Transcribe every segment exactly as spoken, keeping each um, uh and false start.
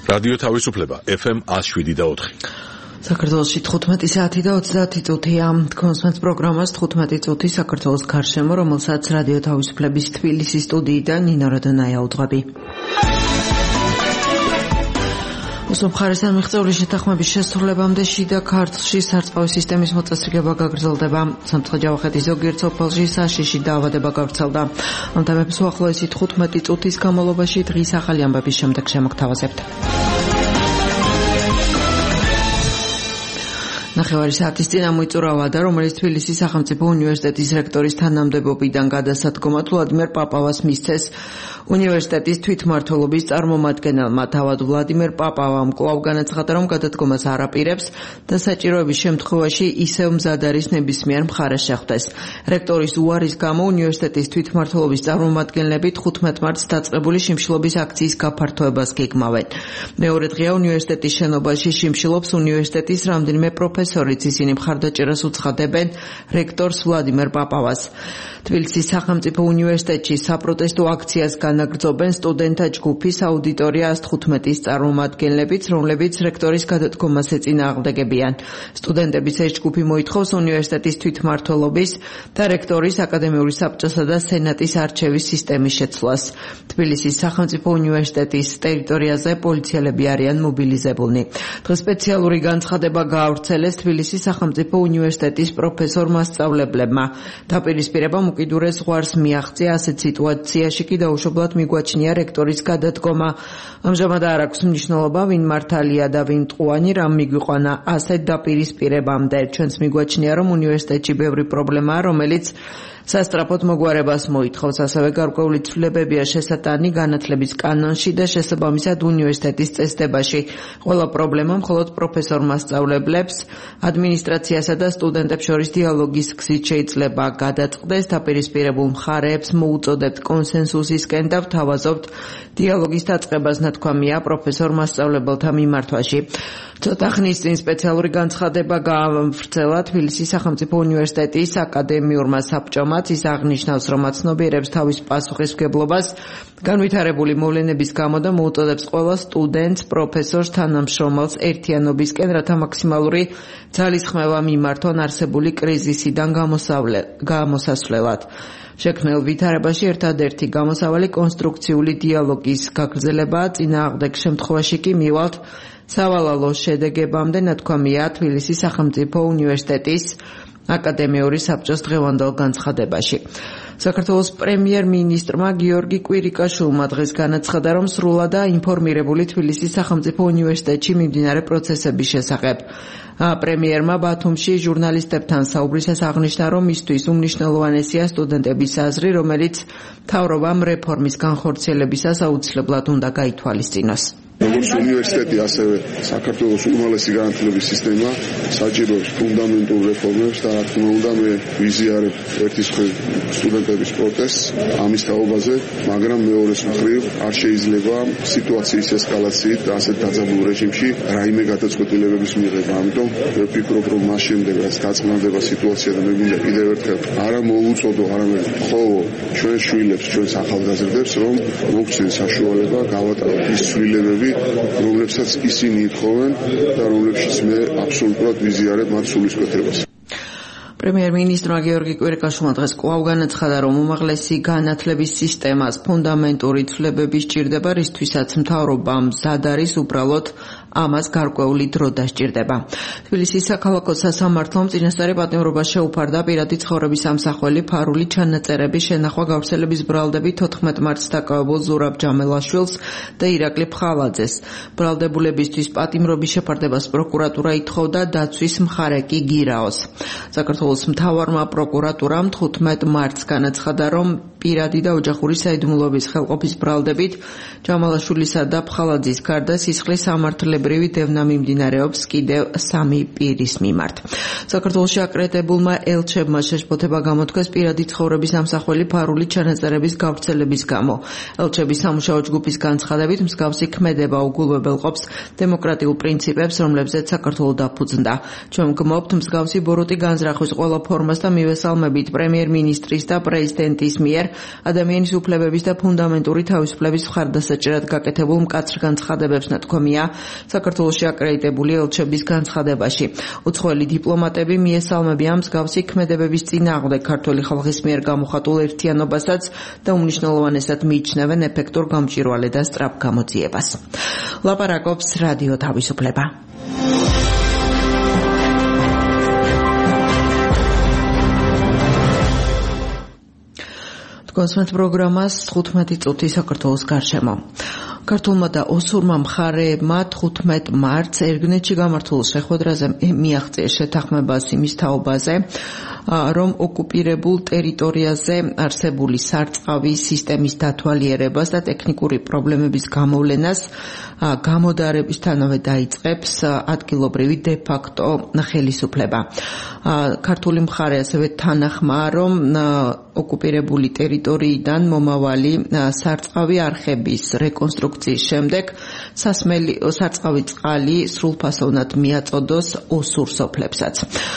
რადიო თავისუფლება ეფ ემ one oh seven და four. საქართველოში თხუთმეტი საათი და ოცდაათი წუთია. კონსმენს პროგრამას თხუთმეტი წუთი საქართველოს გარშემო, რომელსაც რადიო თავისუფლების თბილისის სტუდიიდან ნინო როდონაია უძღვები. უსამხარესთან მიღწეული შეთანხმების შესრულებამდე შიდა ქართლში სარწყავი სისტემის მოწესრიგება გაგრძელდება. სამცხე-ჯავახეთის ზოგიერთ სოფელში საშიში დაავადება გავრცელდა. ამ თემებს უახლოესი თხუთმეტი წუთის განმავლობაში დღის ახალი ამბების შემდეგ შემოგთავაზებთ. ნახევარი საათის წინ ამოიწურა ვადა, რომელიც თბილისის სახელმწიფო უნივერსიტეტის რექტორის თანამდებობიდან გადასადგომად ვლადიმერ პაპავას მისცეს უნივერსიტეტის თვითმმართველობის წარმომადგენელმა. თავად ვლადიმერ პაპავამ კვლავ განაცხადა, რომ გადადგომას არ აპირებს და საჭიროების შემთხვევაში ისევ მზად არის ნებისმიერ მხარეს შეხვდეს. რექტორის უარის გამო უნივერსიტეტის თვითმმართველობის წარმომადგენლები თხუთმეტ მარტს დაწყებული შიმშილობის აქციის გაფართოებას გეგმავენ. მეორე დღეა უნივერსიტეტის შენობაში შიმშილობს უნივერსიტეტის რამდენიმე პროფესორიც, ისინი მხარდაჭერას უცხადებენ რექტორს ვლადიმერ პაპავას. თბილისის სახელმწიფო უნივერსიტეტში საპროტესტო აქციას განაგრძობენ სტუდენტთა ჯგუფის აუდიტორია one fifteen-ის წარმომადგენლებიც, რომლებიც რექტორის გადადგომას ეწინააღმდეგებიან. სტუდენტების ეს ჯგუფი მოითხოვს უნივერსიტეტის თვითმმართველობის და რექტორის აკადემიური საბჭოსა და სენატის არჩევის სისტემის შეცვლას. თბილისის სახელმწიფო უნივერსიტეტის ტერიტორიაზე პოლიციელები არიან მობილიზებულნი. დღეს სპეციალური განცხადება გაავრცელეს თბილისის სახელმწიფო უნივერსიტეტის პროფესორ-მასწავლებლებმა. დაპირისპირება უკიდურეს ზღვარს მიაღწია, ასეთ სიტუაციაში კი დაუშვებლად მიგვაჩნია რექტორის გადადგომა. ამჟამად არ აქვს მნიშვნელობა, ვინ მართალია და ვინ მტყუანი, რამ მიგვიყვანა ასეთ დაპირისპირებამდე. ჩვენს მიგვაჩნია, რომ უნივერსიტეტში ბევრი პრობლემაა, რომელიც სასწრაფოდ მოგვარებას მოითხოვს. ასევე გარკვეული ცვლილებებია შესატანი განათლების კანონში და შესაბამისად უნივერსიტეტის წესდებაში. ყველა პრობლემა მხოლოდ პროფესორ-მასწავლებლებს, ადმინისტრაციასა და სტუდენტებს შორის დიალოგის გზით შეიძლება გადაწყდეს. დაპირისპირებულ მხარეებს მოუწოდებთ კონსენსუსისკენ და ვთავაზობთ დიალოგის დაწყებას, ნათქვამია პროფესორ-მასწავლებელთა მიმართვაში. ცოტა ხნის წინ სპეციალური განცხადება გაავრცელა თბილისის სახელმწიფო უნივერსიტეტის აკადემიურმა საბჭომაც. ის აღნიშნავს, რომ აცნობიერებს თავის პასუხისმგებლობას განვითარებული მოვლენების გამო და მოუწოდებს ყველა სტუდენტს, პროფესორს, თანამშრომელს ერთიანობისკენ, რათა მაქსიმალური ძალისხმევა მიმართონ არსებული კრიზისიდან გამოსასვლელად. შექმნილ ვითარებაში ერთადერთი გამოსავალი კონსტრუქციული დიალოგის გაგრძელებაა. წინააღმდეგ შემთხვევაში კი მივალთ სავალალო შედეგებამდე, ნათქვამია თბილისის სახელმწიფო უნივერსიტეტის აკადემიური საბჭოს დღევანდელ განცხადებაში. საქართველოს პრემიერ-მინისტრმა გიორგი კვირიკაშვილმა დღეს განაცხადა, რომ სრულად ინფორმირებული თბილისის სახელმწიფო უნივერსიტეტში მიმდინარე პროცესების შესახებ. პრემიერმა ბათუმში ჟურნალისტებთან საუბრისას აღნიშნა, რომ მისთვის უმნიშვნელოვანესია სტუდენტების აზრი, რომელიც მთავრობამ რეფორმის განხორციელებისას აუცილებლად უნდა გაითვალისწინოს. როგორც უნივერსიტეტი, ასევე საქართველოს უმაღლესი განათლების სისტემა საჭიროებს ფუნდამენტურ რეფორმებს და რა თქმა უნდა მე ვიზიარებ ერთის მხრივ სტუდენტების პროტესტს ამის თაობაზე, მაგრამ მეორეს მხრივ არ შეიძლება სიტუაციის ესკალაციით და ასეთ დაძაბულ რეჟიმში რაიმე გადაწყვეტილებების მიღება. ამიტომ მე ვფიქრობ, რომ მას შემდეგ რაც დაწყნდება სიტუაცია და მე მინდა კიდევ ერთხელ არა მოუწოდო, არამედ ხოლო ჩვენ შვილებს, ჩვენს ახალგაზრდებს, რომ მოგცენ საშუალება გავატაროთ ის ცვლილებები, რომლებსაც ისინი ითხოვენ და რომლებშიც მე აბსოლუტურად ვიზიარებ მათ სულისკვეთებას. პრემიერ-მინისტრმა გიორგი კვირიკაშვილმა დღეს კვლავ განაცხადა, რომ უმაღლესი განათლების სისტემას ფუნდამენტური ცვლილებები სჭირდება, რისთვისაც მთავრობა მზად არის, უბრალოდ ამას გარკვეული დრო დასჭირდება. თბილისის საქალაქო სასამართლომ წინასწარი პატიმრობა შეუფარდა პირადი ცხოვრების ამსახველი ფარული ჩანაწერების შენახვა გავრცელების ბრალდებით თოთხმეტ მარტს დაკავებულ ზურაბ ჯამელაშვილს და ირაკლი ფხალაძეს. ბრალდებულებისთვის პატიმრობის შეფარდებას პროკურატურა ითხოვდა, დაცვის მხარე კი გირაოს. საქართველოს მთავარმა პროკურატურამ თხუთმეტ მარტს განაცხადა, რომ პირადი და ოჯახური საიდუმლოების ხელყოფის ბრალდებით ჯამალაშვილისა და ფხალაძის გარდა სისხლის სამართლებრივი დევნა მიმდინარეობს კიდევ სამი პირის მიმართ. საქართველოში აკრედიტებულმა ელჩებმა შეშფოთება გამოთქვეს პირადი ცხოვრების ამსახველი ფარული ჩანაწერების გავრცელების გამო. ელჩების სამუშაო ჯგუფის განცხადებით, მსგავსი ქმედება უგულვებელყოფს დემოკრატიულ პრინციპებს, რომლებზეც საქართველო დაფუძნდა. ჩვენ გმობთ მსგავსი ბოროტი განზრახვის ყველა ფორმას და მივესალმებით პრემიერ-მინისტრის და პრეზიდენტის მიერ ადამიანის უფლებების და ფუნდამენტური თავისუფლების მხარდასაჭერად გაკეთებულ მკაცრ განცხადებებს ნათქვამია საქართველოში აკრედიტებული ელჩების განცხადებაში. უცხოელი დიპლომატები მიესალმებიან მსგავსი ქმედებების წინააღმდეგ ქართული ხალხის მიერ გამოხატულ ერთიანობასაც და უმნიშვნელოვანესად მიიჩნევენ ეფექტურ გამჭვირვალე და სწრაფ გამოძიებას. ლაპარაკობს რადიო თავისუფლება. კონსმეთ პროგრამას თხუთმეტი წუთი საქართველოს გარშემო. ქართულმა და ოსურმა მხარეებმა თხუთმეტ მარტს ერგნეთში გამართულ შეხვედრაზე მიაღწიეს შეთანხმებას იმის თაობაზე, რომ ოკუპირებულ ტერიტორიაზე არსებული სარწყავი სისტემის დათვალიერებას და ტექნიკური პრობლემების გამოვლენას გამოდარებისთანავე დაიწყებს ადგილობრივი დე-ფაქტო ხელისუფლება. ქართული მხარე ასევე თანახმაა, რომ ოკუპირებული ტერიტორიიდან მომავალი სარწყავი არხების რეკონსტრუქციის შემდეგ სასმელი სარწყავი წყალი სრულფასოვნად მიაწოდოს ოსურ სოფლებსაც.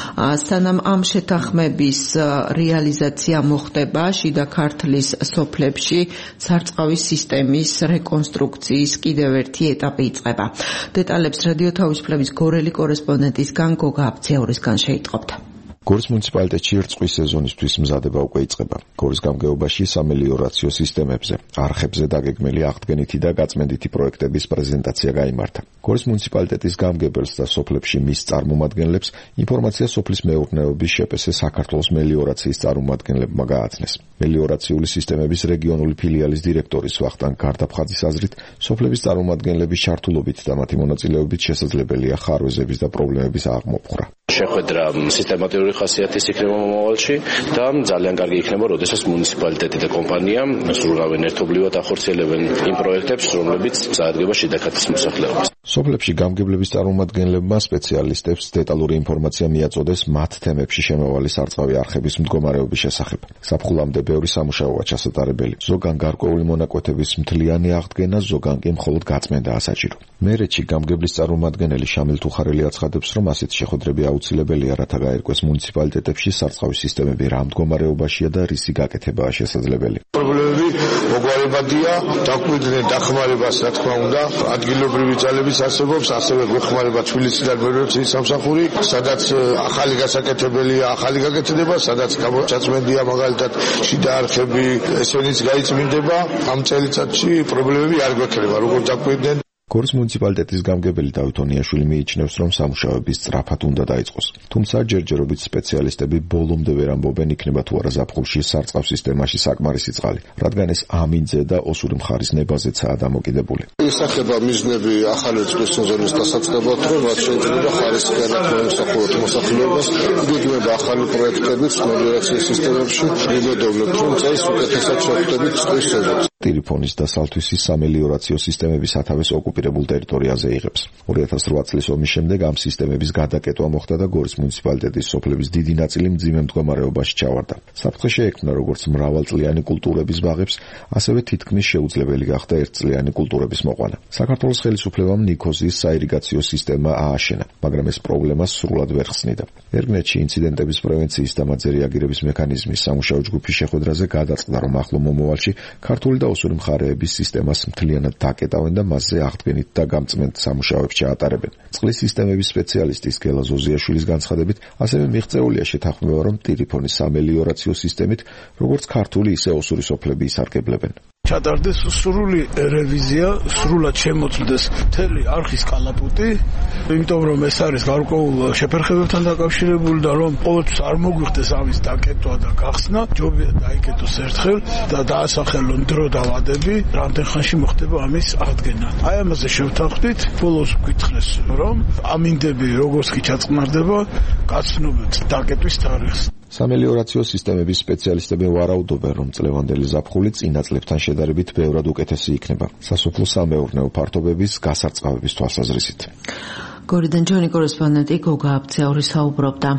სანამ ამ შეთანხმების რეალიზაცია მოხდება, შიდა ქართლის სოფლებში სარწყავის სისტემის რეკონსტრუქციის კიდევ ერთი ეტაპი იწყება. დეტალებს რადიო თავისუფლების გორელი კორესპონდენტისგან გოგა აბცეურისგან შეიტყობთ. გორის მუნიციპალიტეტში რწყვის სეზონისთვის მზადება უკვე იწყება. გორის გამგეობაში სამელიორაციო სისტემებზე, არხებზე დაგეგმილი აღდგენითი და გაწმენდითი პროექტების პრეზენტაცია გაიმართა. გორის მუნიციპალიტეტის გამგებელს და სოფლებში მის წარმომადგენლებს ინფორმაცია სოფლის მეურნეობის შეპესე საქართველოს მელიორაციის წარმომადგენლებმა გააცნეს. მელიორაციული სისტემების რეგიონული ფილიალის დირექტორის ვახტანგ გარდაფხაძის აზრით, სოფლების წარმომადგენლების ჩართულობით და მათი მონაწილეობით შესაძლებელია ხარვეზების და პრობლემების აღმოფხვრა. შეხვედრა სისტემატიური ხასიათის იქნება მომავალში და ძალიან კარგი იქნება, როდესაც მუნიციპალიტეტი და კომპანია სრულავენ ერთობლივად ახორციელებენ იმ პროექტებს, რომლებიც წარდგება შიდა ქართლის მოსახლეობას. სოფლებში გამგებლების წარმომადგენლებმა სპეციალისტებს დეტალური ინფორმაცია მიაწოდეს მათ თემებში შემავალი სარწყავი არხების მდგომარეობის შესახებ. საფხულამდე ბევრი სამუშაოა ჩასატარებელი. ზოგან გარკვეული მონაკვეთების მთლიანი აღდგენა, ზოგან კი მხოლოდ გაწმენდაა საჭირო. მერეთში გამგებლის წარმომადგენელი შამილ თუხარელი აცხადებს, რომ ასეთი შეხვედრები აუცილებელია, რათა გაერკვეს მუნიციპალიტეტებში სარწყავის სისტემები რა მდგომარეობაშია და რისი გაკეთებაა შესაძლებელი. პრობლემები მოგვარებადია, დაგვიდნენ დახმარებას, რა თქმა უნდა, ადგილობრივი ძალების არსებობს, ასევე გვეხმარება თბილისიდან მეროციის სამსახური, სადაც ახალი გასაკეთებელია, ახალი გაკეთდება, სადაც გამოჩაწმენდია მაგალითად შიდა არხები, ესენიც გაიწმინდება. ამ წელიწადში პრობლემები არ გვექნება, როგორც დაგვიდნენ. გორის მუნიციპალიტეტის გამგებელი დავით ონიაშვილი მიიჩნევს, რომ სამუშაოები სწრაფად უნდა დაიწყოს. თუმცა ჯერჯერობით სპეციალისტები ბოლომდე ვერ ამბობენ, იქნება თუ არა ზაფხულში სარწყავ სისტემაში საკმარისი წყალი, რადგან ეს ამინძე და ოსური მხარის ნებაზეცაა დამოკიდებული. ისახება მიზნები ახალი რწყვის სეზონის დასაწყებად, რომ რაც შეიძლება ხარისხიანად მოემსახუროთ მოსახლეობას, იგეგმება ახალი პროექტებიც მელიორაციის სისტემებში, ვიმედოვნებთ, რომ წელს უკეთესად შევხვდებით რწყვის სეზონს. ტირიფონის და სალთვისის სამელიორაციო სისტემების სათავეს ოკუპირებულ ტერიტორიაზე იღებს. ორი ათას რვა წლის ომის შემდეგ ამ სისტემების გადაკეტვა მოხდა და გორის მუნიციპალიტეტის სოფლების დიდი ნაწილი მძიმე მდგომარეობაში ჩავარდა. საფრთხე შეექმნა როგორც მრავალწლიანი კულტურების ბაღებს, ასევე თითქმის შეუძლებელი გახდა ერთწლიანი კულტურების მოყვანა. საქართველოს ხელისუფლებამ ნიქოზის საირიგაციო სისტემა ააშენა, მაგრამ ეს პრობლემა სრულად ვერ ხსნიდა. ერგნეთში ინციდენტების პრევენციის და მათზე რეაგირების მექანიზმის სამუშაო ჯგუფის შეხვედრაზე გადაწყდა, რომ ახლო მომავალში ქართული და ოსური მხარეების სისტემას მთლიანად დაკეტავენ და მასზე აღდგენით და გამწმენთ სამუშაოებს ჩაატარებენ. წყლის სისტემების სპეციალისტის გელა ზოზიაშვილის განცხადებით, ასევე მიღწეულია შეთანხმება, რომ ტირიფონის სამელიორაციო სისტემით როგორც ქართული, ისე ოსური სოფლები ისარგებლებენ. ჩატარდეს სრული რევიზია, სრულად შემოწმდეს მთელი არხის კალაპოტი, იმიტომ რომ ეს არის გარკვეულ შეფერხებებთან დაკავშირებული და რომ ყოველთვის არ მოგვიხდეს ამის დაკეტვა და გახსნა, ჯობია დაიკეტოს ერთხელ და დაასახელონ დრო და ვადები, რამდენ ხანში მოხდება ამის აღდგენა. აი ამაზე შევთანხმდით, ბოლოს გითხრეს, რომ ამინდები როგორც კი ჩაწყნარდება, გაცნობთ დაკეტვის თარიღს. სამელიორაციო სისტემების სპეციალისტები ვარაუდობენ, რომ წლევანდელი ზაფხული წინა წლებთან შედარებით ბევრად უკეთესი იქნება. სასოფლო სამეურნეო ფართობების გასარწყავების თვალსაზრისით. გორიდან ჯონი კორესპონდენტი გოგა აბცეური საუბრობდა.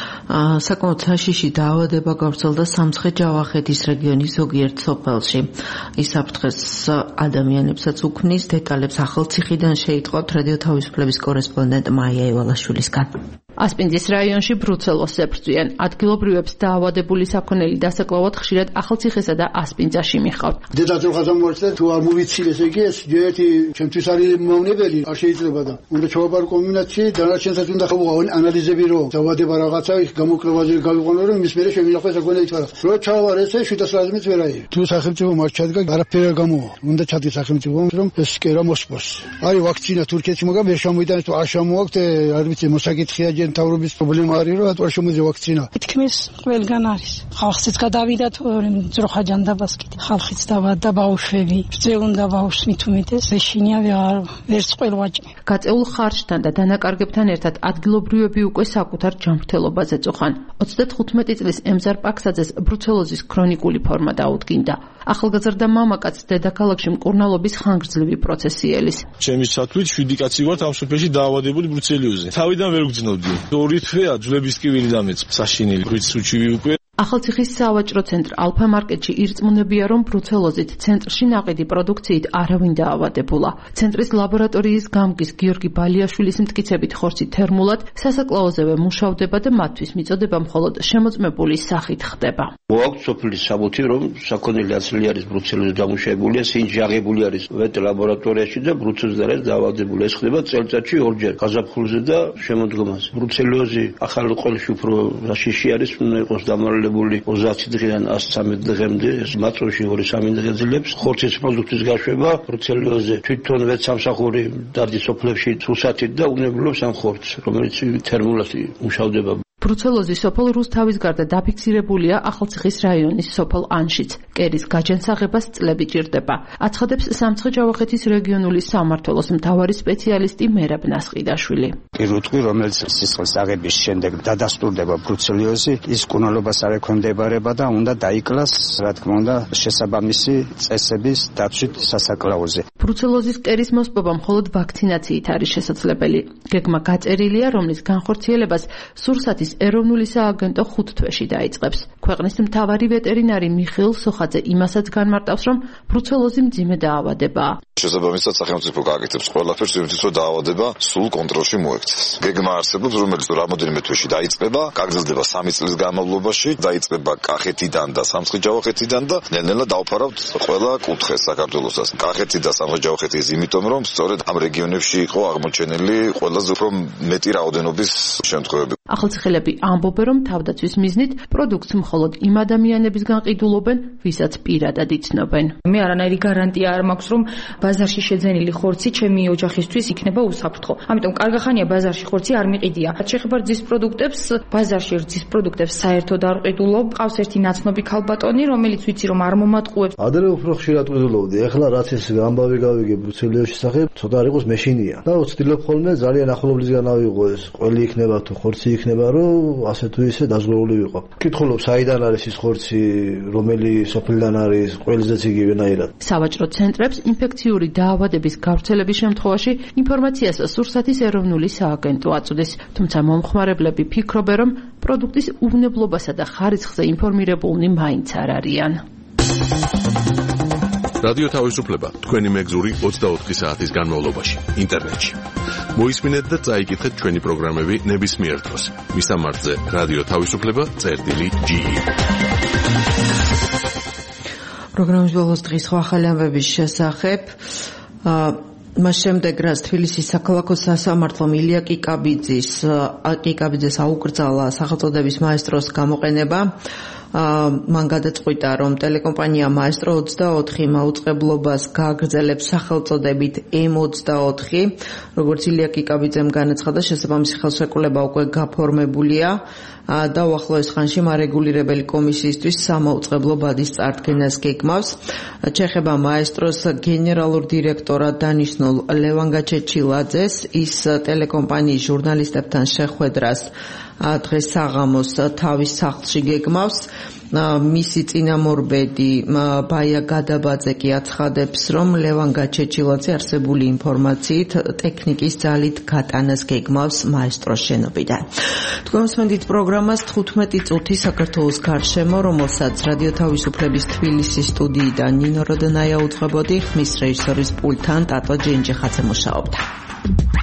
საკმაოდ საშიში დაავადება გავრცელდა სამცხე-ჯავახეთის რეგიონის ზოგიერთ სოფელში. ის საფრთხეს ადამიანებსაც უქმნის. დეტალებს ახალციხიდან შეიტყოთ რადიო თავისუფლების კორესპონდენტ მაია ევალაშვილისგან. ასპინძის რაიონში ბრუცელოზს ებრძვიან. ადგილობრივებს დაავადებული საქონელი დასაკლავად ხშირად ახალციხესა და ასპინძაში მიხავთ. დედაძე ხაზამოერცხე თუ არ მოვიცილე ესე იგი ეს ერთი ჩემთვის არის მავნებელი არ შეიძლება და უნდა ჩავაბარო კომბინაცია დანარჩენსაც უნდა ხავო ანალიზები რომ დაავადება რაღაცა ის გამოკლევაზე გავიყვანო რომ იმის მერე შემინახოს საქმე ითვალა რო ჩავარ ესე შვიდას რაზმიც ვერ აიღე თუ სახელმწიფო არ ჩადგა არაფერი არ გამოვა უნდა ჩადგეს სახელმწიფო რომ ეს კერა მოსპოს არის ვაქცინა თურქეთში მაგრამ ვერ შემოიტანეს თუ არ შემოაქვთ არ ვიცი მოსაკითხია ჯენთავრობის პრობლემა არის რომ ატوار შემოძე ვაქცინა თქმის ყველგან არის ხალხიც გადავიდა თუ ძროხაჯანდაბას კიდე ხალხიც დავადა ბავშვები ძეუნდა ბავშვს მithumetes ეშინია ვერ ვერც ყველვაჭმე გაწეულ ხარჯთან და დანაკარგებთან ერთად ადგილობრივები უკვე საკუთარ ჯანმრთელობაზე წოხან. ოცდათხუთმეტი წლის ემზარ პაქსაძეს ბრუცელოზის ქრონიკული ფორმა დაუდგინდა. ახალგაზრდა მამაკაც დედაქალაქში მკურნალობის ხანგრძლივი პროცესი ელის. ჩემი სათვლით შვიდი კაცი ვართ ამ სოფელში დაავადებული ბრუცელიოზზე. თავიდან ვერ ვგრძნობდი. ორი თვეა ძვლების ტკივილი დამეც. საშინელი ღვიძლ სუჩივი უკვე ახალციხის სავაჭრო ცენტრ ალფა მარკეტში ირწმუნებია, რომ ბრუცელოზით ცენტრში ნაყიდი პროდუქციით არავინ დაავადებულა. ცენტრის ლაბორატორიის გამგის გიორგი ბალიაშვილის მტკიცებით ხორცი თერმულად სასაკლაოზევე მუშავდება და მათთვის მიწოდება მხოლოდ შემოწმებული სახით ხდება. მოაქვს სოფლის საბუთი, რომ საქონელი აცლი არის ბრუცელოზით დამუშავებულია, სინჯი აღებული არის ვეტ ლაბორატორიაში და ბრუცელოზით არის დაავადებული. ეს ხდება წელიწადში ორჯერ გაზაფხულზე და შემოდგომაზე. ბრუცელოზი ახალ ყელში უფრო რაშიში არის, უნდა იყოს დამალ ოცდაათი დღიდან ასწამეტ დღემდე მაწვევში ორი სამი დღე ძლებს ხორცის პროდუქტის გაშვება ბრუცელიოზზე თვითონ ვეც სამსახური დარდი სოფლებში თუსათით და უნებლიობს ამ ხორცს რომელიც თერმულად მუშავდება. ბრუცელოზი სოფელ რუსთავის გარდა დაფიქსირებულია ახალციხის რაიონის სოფელ ანშიც. კერის გაჯანსაღებას წლები ჭირდება. აცხადებს სამცხე-ჯავახეთის რეგიონული სამმართველოს მთავარი სპეციალისტი მერაბ ნასყიდაშვილი. პირუტყვი, რომელიც სისხლის აღების შემდეგ დადასტურდება ბრუცელიოზი, ის კუნალობას არ ექვემდებარება და უნდა დაიკლას, რა თქმა უნდა, შესაბამისი წესების დაცვით სასაკლაოზე. ბრუცელოზის კერის მოსპობა მხოლოდ ვაქცინაციით არის შესაძლებელი. გეგმა გაწერილია, რომლის განხორციელებას სურსათის ეროვნული სააგენტო ხუთ თვეში დაიწყებს. ქვეყნის მთავარი ვეტერინარი მიხეილ სოხაძე იმასაც განმარტავს, რომ ბრუცელოზი მძიმე დაავადებაა. შესაბამისად სახელმწიფო გააკეთებს ყველაფერს იმისთვის, რომ დაავადება სულ კონტროლში მოექცეს. გეგმა არსებობს, რომელიც რამოდენიმე თვეში დაიწყება, გაგრძელდება სამი წლის განმავლობაში, დაიწყება კახეთიდან და სამცხე-ჯავახეთიდან და ნელ-ნელა დავფარავთ ყველა კუთხეს საქართველოსაც. კახეთი და სამცხე-ჯავახეთი იმიტომ, რომ სწორედ ამ რეგიონებში იყო აღმოჩენილი ყველაზე უფრო მეტი რაოდენობის შემთხვევები. ახალციხელები ამბობენ, რომ თავდაცვის მიზნით პროდუქტს მხოლოდ იმ ადამიანებისგან ყიდულობენ, ვისაც პირადად იცნობენ. მე არანაირი გარანტია არ მაქვს, რომ ბაზარში შეძენილი ხორცი ჩემი ოჯახისთვის იქნება უსაფრთხო. ამიტომ კარგახანია ბაზარში ხორცი არ მიყიდია. შეხება რძის პროდუქტებს, ბაზარში რძის პროდუქტებს საერთოდ არ ყიდულობ. ყავს ერთი ნაცნობი ქალბატონი, რომელიც ვიცი რომ არ მომატყუებს. ადრე უფრო ხშირად ყიდულობდი. ეხლა რაც ეს ამბავი გავიგე ბრუცელიოზის შესახებ, ცოტა არ იყოს მეშინია. და ვცდილობ ხოლმე ძალიან ახლობლისგან ავიღო ეს ყველი იქნება თუ ხორცი იქნება, რომ ასე თუ ისე დაზღვეული ვიყო. ვკითხულობ, საიდან არის ის ხორცი, რომელი სოფლიდან არის, ყველზეც იგივენაირად. სავაჭრო ცენტრებს ინფექციური დაავადების გავრცელების შემთხვევაში ინფორმაციას სურსათის ეროვნული სააგენტო აწვდის, თუმცა მომხმარებლები ფიქრობენ, რომ პროდუქტის უვნებლობასა და ხარისხზე ინფორმირებულნი მაინც არ არიან. რადიო თავისუფლება თქვენი მეგზური ოცდაოთხი საათის განმავლობაში ინტერნეტში. მოისმინეთ და წაიკითხეთ ჩვენი პროგრამები ნებისმიერ დროს. მისამართზე რადიო თავისუფლება წერტილი ჯი. პროგრამის ბოლოს დღის სხვა ახალი ამბების შესახებ მას შემდეგ რაც თბილისის საქალაქო სასამართლომ ილია კიკაბიძის კიკაბიძეს აუკრძალა სახელწოდების მაესტროს გამოყენება, მან გადაწყვიტა, რომ ტელეკომპანია მაესტრო ოცდაოთხი მაუწყებლობას გააგრძელებს სახელწოდებით ემ ოცდაოთხი. როგორც ილია კიკაბიძემ განაცხადა, შესაბამისი ხელშეკრულება უკვე გაფორმებულია და უახლოეს ხანში მარეგულირებელი კომისიისთვის სამაუწყებლო ბადის წარდგენას გეგმავს. ჩეხება მაესტროს გენერალურ დირექტორად დანიშნულ ლევან გაჩეჩილაძეს, ის ტელეკომპანიის ჟურნალისტებთან შეხვედრას დღეს საღამოს თავის სახლში გეგმავს. მისი წინამორბედი ბაია გადაბაძე კი აცხადებს, რომ ლევან გაჩეჩილაძე არსებული ინფორმაციით ტექნიკის ძალით გატანას გეგმავს მაესტროს შენობიდან. თქვენ მსმენთ პროგრამას თხუთმეტი წუთი საქართველოს გარშემო, რომელსაც რადიო თავისუფლების თბილისის სტუდიიდან ნინო როდონაია უძღვებოდი, ხმის რეჟისორის პულტთან ტატო ჯენჯიხაძე მუშაობდა.